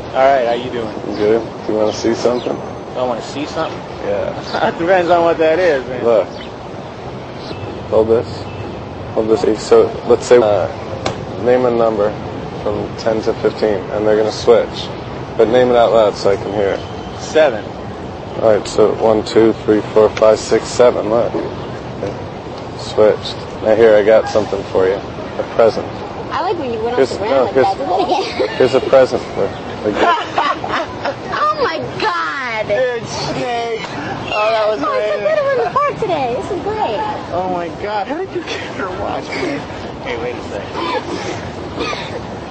Alright, how you doing? Good. Do you want to see something? I want to see something? Yeah. It depends on what that is, man. Look. Hold this. Hold this. So let's say name a number from 10 to 15, and they're going to switch. But name it out loud so I can hear it. 7. All right, so 1, 2, 3, 4, 5, 6, 7. Look. Okay. Switched. Now here, I got something for you. A present. I like when you went off the ground like that. Do that again. Here's a present for you. Oh my God! Dude, snake! Oh, that was Oh, I took amazing. that over in the park today. This is great. Oh my God, how did you get her watch? Hey, wait a second.